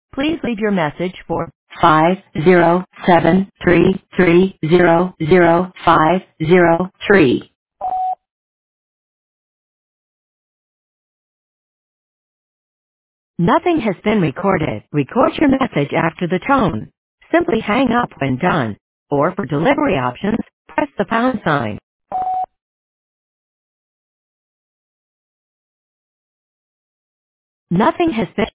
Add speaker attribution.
Speaker 1: Please leave your message for 507-330-0503. Nothing has been recorded. Record your message after the tone. Simply hang up when done. Or for delivery options, press the pound sign. Nothing has been